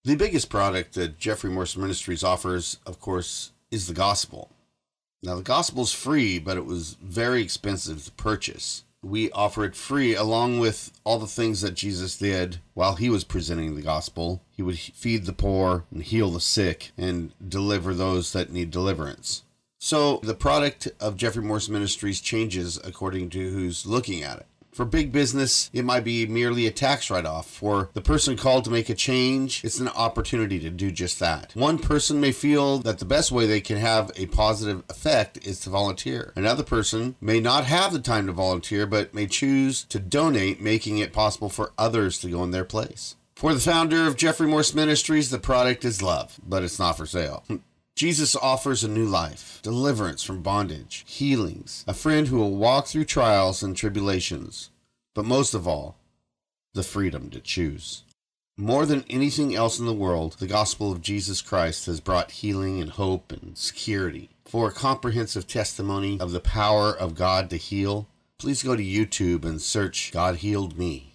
The biggest product that Jeffrey Morse Ministries offers, of course, is the gospel. Now, the gospel is free, but it was very expensive to purchase. We offer it free along with all the things that Jesus did while he was presenting the gospel. He would feed the poor and heal the sick and deliver those that need deliverance. So the product of Jeffrey Morse Ministries changes according to who's looking at it. For big business, it might be merely a tax write-off. For the person called to make a change, it's an opportunity to do just that. One person may feel that the best way they can have a positive effect is to volunteer. Another person may not have the time to volunteer, but may choose to donate, making it possible for others to go in their place. For the founder of Jeffrey Morse Ministries, the product is love, but it's not for sale. Jesus offers a new life, deliverance from bondage, healings, a friend who will walk through trials and tribulations, but most of all, the freedom to choose. More than anything else in the world, the gospel of Jesus Christ has brought healing and hope and security. For a comprehensive testimony of the power of God to heal, please go to YouTube and search God Healed Me.